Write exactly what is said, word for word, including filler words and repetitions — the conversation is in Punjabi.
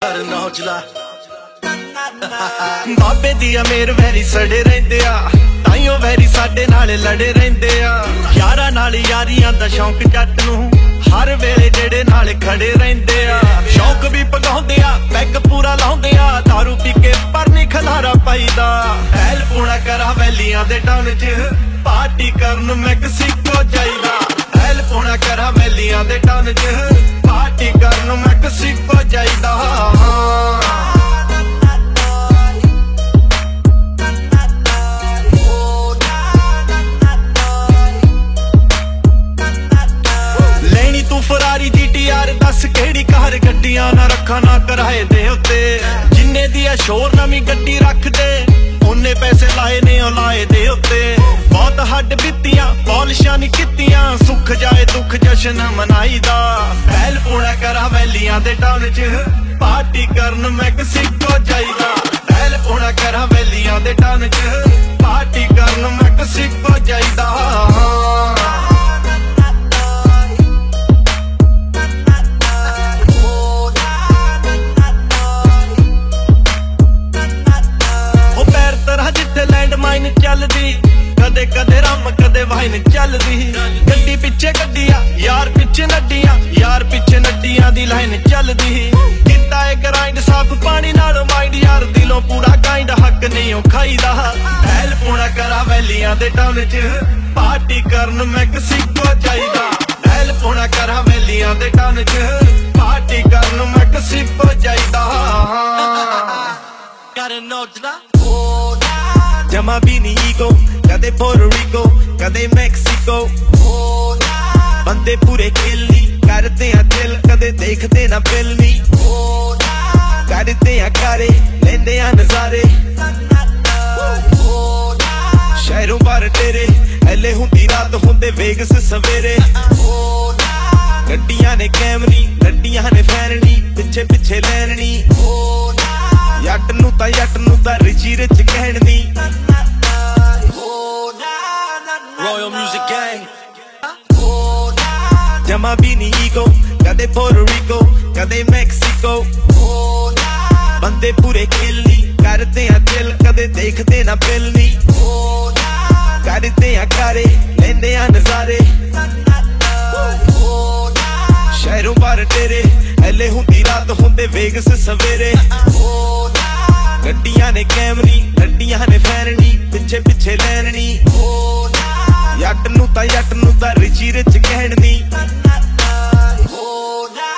ਬਾਬੇ ਦੀ ਅਮੀਰ ਵੈਰੀ ਸੜੇ ਰਹਿੰਦੇ ਆ, ਤਾਈਓ ਵੈਰੀ ਸਾਡੇ ਨਾਲ ਲੜੇ ਰਹਿੰਦੇ ਆ। ਯਾਰਾਂ ਨਾਲ ਯਾਰੀਆਂ ਦਾ ਸ਼ੌਂਕ ਜੱਟ ਨੂੰ, ਹਰ ਵੇਲੇ ਜਿਹੜੇ ਨਾਲ ਖੜੇ ਰਹਿੰਦੇ ਆ। ਸ਼ੌਂਕ ਵੀ ਪਗਾਉਂਦੇ ਆ, ਪੈਗ ਪੂਰਾ ਲਾਉਂਦੇ ਆ, ਦਾਰੂ ਪੀ ਕੇ ਪਰ ਨਹੀਂ ਖਲਾਰਾ ਪਾਈਦਾ। ਐਲ ਪੂਣਾ ਕਰਾ ਵੈਲੀਆਂ ਦੇ ਟਾਊਨ 'ਚ ਪਾਰਟੀ ਕਰਨ ਮੈਕਸੀਕੋ ਜਾਈਦਾ। ਐਲ ਪੂਣਾ ਕਰਾ ਵੈਲੀਆਂ ਦੇ ਟਾਊਨ 'ਚ ਪਾਰਟੀ ਕਰਨ ਮੈਕਸੀਕੋ ਜਾਈਦਾ। ਫਰਾਰੀ ਜੀ ਟੀ ਆਰ ਦੱਸ ਕਿਹੜੀ ਕਾਰ, ਗੱਡੀਆਂ ਨਾ ਰੱਖਾਂ ਨਾ ਕਿਰਾਏ ਦੇ ਉੱਤੇ। ਜਿੰਨੇ ਦੀ ਆ ਸ਼ੋਰ ਨਵੀਂ ਗੱਡੀ ਰੱਖਦੇ, ਉਹਨੇ ਪੈਸੇ ਲਾਏ ਨੇ ਉਹ ਲਾਏ ਦੇ ਉੱਤੇ। ਬਹੁਤ ਹੱਡ ਬੀਤੀਆਂ ਪੌਲਿਸ਼ਾਂ ਨਹੀਂ ਕੀਤੀਆਂ, ਸੁੱਖ ਜਾਏ ਦੁੱਖ ਜਸ਼ਨ ਮਨਾਈਦਾ। ਪਹਿਲ ਪੂਣਾ ਕਰਾ ਵੈਲੀਆਂ ਦੇ ਟਾਊਨ 'ਚ ਪਾਰਟੀ ਕਰਨ ਮੈਕਸੀਕੋ ਜਾਈਦਾ। ਪਹਿਲ ਪੂਣਾ ਕਰਾ ਵੈਲੀਆਂ ਦੇ ਟਾਊਨ 'ਚ ਪਾਰਟੀ ਕਰਨ ਮੈਕਸੀਕੋ ਜਾਈਦਾ। ਚੱਲਦੀ ਕਦੇ ਕਦੇ ਰਮ ਕਦੇ ਵਾਈਨ ਚੱਲਦੀ। ਗੱਡੀ ਪਿੱਛੇ ਗੱਡੀਆਂ ਯਾਰ ਪਿੱਛੇ ਨੱਡੀਆਂ, ਯਾਰ ਪਿੱਛੇ ਨੱਡੀਆਂ ਦੀ ਲਾਈਨ ਚੱਲਦੀ। ਕੀਤਾ ਏ ਗਰਾਈਂਡ ਸਾਫ ਪਾਣੀ ਨਾਲ ਮਾਈਂਡ, ਯਾਰ ਦਿਲੋਂ ਪੂਰਾ ਕਾਇੰਡ ਹੱਕ ਨਹੀਂ ਉਹ ਖਾਈਦਾ। ਐਲ ਪੂਣਾ ਕਰਾ ਵੈਲੀਆਂ ਦੇ ਟਾਊਨ 'ਚ ਪਾਰਟੀ ਕਰਨ ਮੈਕਸੀਕੋ ਜਾਈਦਾ। ਐਲ ਪੂਣਾ ਕਰਾ ਵੈਲੀਆਂ ਦੇ ਟਾਊਨ 'ਚ ਪਾਰਟੀ ਕਰਨ ਮੈਕਸੀਕੋ ਜਾਈਦਾ। ਜਮਾ ਵੀ ਨੀ ਈਗੋ, ਕਦੇ ਪੋਰਟੋਰੀਕੋ ਕਦੇ ਮੈਕਸੀਕੋ। ਬੰਦੇ ਪੂਰੇ ਖੇਲੀ ਕਰਦੇ ਆ ਦਿਲ, ਕਦੇ ਦੇਖਦੇ ਨਾ ਬਿੱਲ ਨੀ। ਕਰਦੇ ਆ ਕਾਰੇ ਲੈਂਦੇ ਆ ਨਜ਼ਾਰੇ, ਸ਼ਹਿਰੋਂ ਬਾਹਰ ਤੇਰੇ ਐਲੇ ਹੁੰਦੀ ਰਾਤ ਹੁੰਦੇ ਵੇਗਸ ਸਵੇਰੇ। ਗੱਡੀਆਂ ਨੇ ਕੈਮਰੀ ਗੱਡੀਆਂ ਨੇ ਫੈਰਨੀ, ਪਿੱਛੇ ਪਿੱਛੇ ਲੈਣੀ। ਜੱਟ ਨੂੰ ਤਾਂ ਜੱਟ ਨੂੰ ਤਾਂ ਰਿਚੀ ਰਿਚ ਕਹਿਣੀ। Royal Music Gang ਜਮਾ ਵੀ ਨੀ ਈਗੋ, ਕਦੇ ਪੋਰਟੋਰੀਕੋ ਕਦੇ ਮੈਕਸੀਕੋ। ਬੰਦੇ ਪੂਰੇ ਖੇਲੀ ਕਰਦੇ ਆ ਦਿਲ, ਕਦੇ ਦੇਖਦੇ ਨਾ ਬਿੱਲ ਨੀ। ਕਰਦੇ ਆ ਕਾਰੇ ਲੈਂਦੇ ਆ ਨਜ਼ਾਰੇ, ਸ਼ਹਿਰੋਂ ਬਾਹਰ ਤੇਰੇ ਐਲੇ ਹੁੰਦੀ ਰਾਤ ਹੁੰਦੇ ਵੇਗਸ ਸਵੇਰੇ। ਗੱਡੀਆਂ ਨੇ ਕੈਮਰੀ ਗੱਡੀਆਂ ਨੇ ਫੈਰਨੀ, ਪਿੱਛੇ ਪਿੱਛੇ ਲੈਣੀ। ਜੱਟ ਨੂੰ ਤਾਂ ਜੱਟ ਨੂੰ ਤਾਂ ਰਿਚੀ ਰਿਚ ਕਹਿਣੀ।